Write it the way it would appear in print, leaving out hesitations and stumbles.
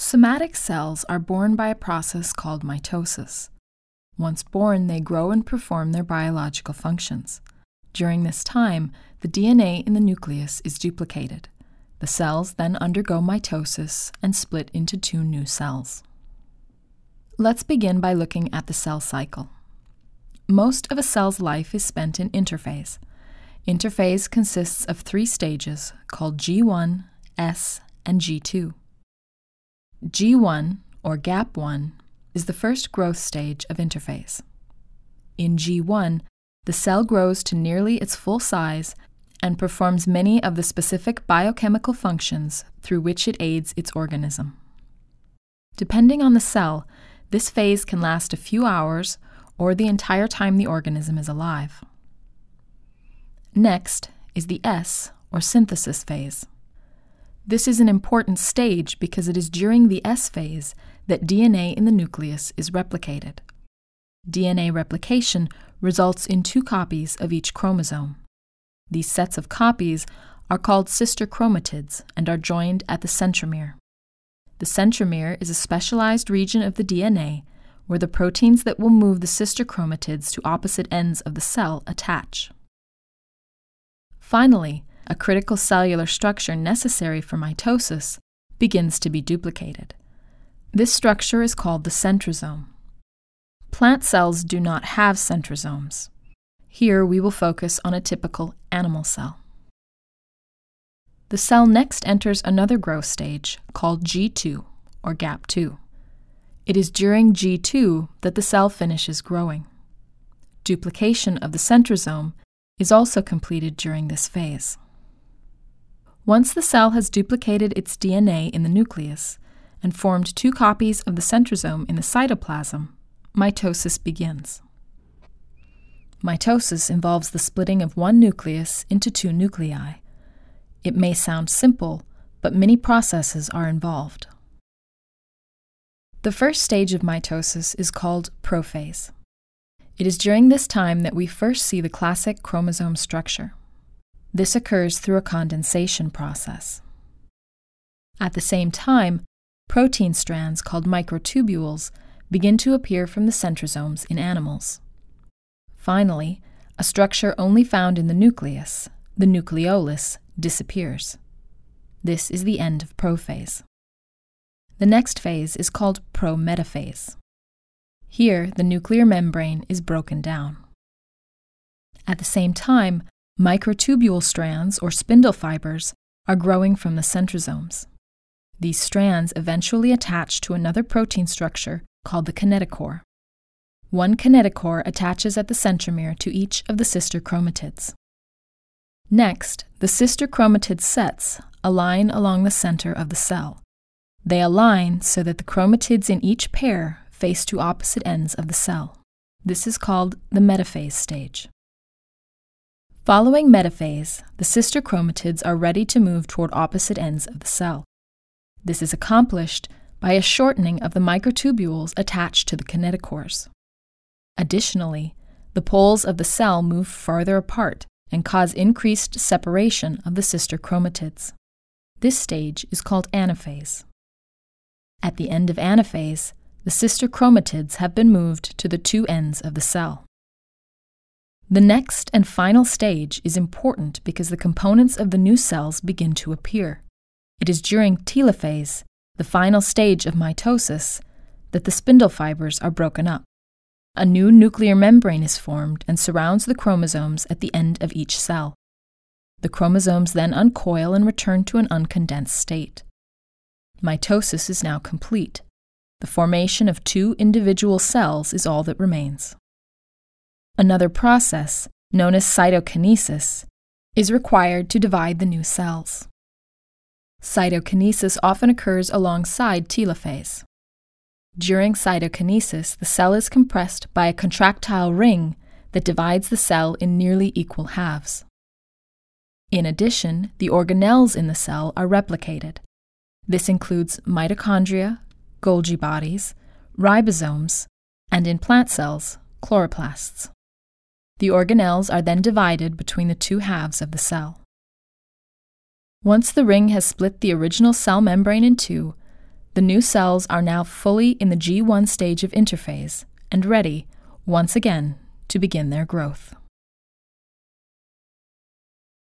Somatic cells are born by a process called mitosis. Once born, they grow and perform their biological functions. During this time, the DNA in the nucleus is duplicated. The cells then undergo mitosis and split into two new cells. Let's begin by looking at the cell cycle. Most of a cell's life is spent in interphase. Interphase consists of three stages called G1, S, and G2. G1, or GAP1, is the first growth stage of interphase. In G1, the cell grows to nearly its full size and performs many of the specific biochemical functions through which it aids its organism. Depending on the cell, this phase can last a few hours or the entire time the organism is alive. Next is the S, or synthesis phase. This is an important stage because it is during the S phase that DNA in the nucleus is replicated. DNA replication results in two copies of each chromosome. These sets of copies are called sister chromatids and are joined at the centromere. The centromere is a specialized region of the DNA where the proteins that will move the sister chromatids to opposite ends of the cell attach. Finally, a critical cellular structure necessary for mitosis begins to be duplicated. This structure is called the centrosome. Plant cells do not have centrosomes. Here we will focus on a typical animal cell. The cell next enters another growth stage called G2, or GAP2. It is during G2 that the cell finishes growing. Duplication of the centrosome is also completed during this phase. Once the cell has duplicated its DNA in the nucleus and formed two copies of the centrosome in the cytoplasm, mitosis begins. Mitosis involves the splitting of one nucleus into two nuclei. It may sound simple, but many processes are involved. The first stage of mitosis is called prophase. It is during this time that we first see the classic chromosome structure. This occurs through a condensation process. At the same time, protein strands called microtubules begin to appear from the centrosomes in animals. Finally, a structure only found in the nucleus, the nucleolus, disappears. This is the end of prophase. The next phase is called prometaphase. Here, the nuclear membrane is broken down. At the same time, microtubule strands, or spindle fibers, are growing from the centrosomes. These strands eventually attach to another protein structure called the kinetochore. One kinetochore attaches at the centromere to each of the sister chromatids. Next, the sister chromatid sets align along the center of the cell. They align so that the chromatids in each pair face to opposite ends of the cell. This is called the metaphase stage. Following metaphase, the sister chromatids are ready to move toward opposite ends of the cell. This is accomplished by a shortening of the microtubules attached to the kinetochores. Additionally, the poles of the cell move farther apart and cause increased separation of the sister chromatids. This stage is called anaphase. At the end of anaphase, the sister chromatids have been moved to the two ends of the cell. The next and final stage is important because the components of the new cells begin to appear. It is during telophase, the final stage of mitosis, that the spindle fibers are broken up. A new nuclear membrane is formed and surrounds the chromosomes at the end of each cell. The chromosomes then uncoil and return to an uncondensed state. Mitosis is now complete. The formation of two individual cells is all that remains. Another process, known as cytokinesis, is required to divide the new cells. Cytokinesis often occurs alongside telophase. During cytokinesis, the cell is compressed by a contractile ring that divides the cell in nearly equal halves. In addition, the organelles in the cell are replicated. This includes mitochondria, Golgi bodies, ribosomes, and in plant cells, chloroplasts. The organelles are then divided between the two halves of the cell. Once the ring has split the original cell membrane in two, The new cells are now fully in the G1 stage of interphase and ready, once again, to begin their growth.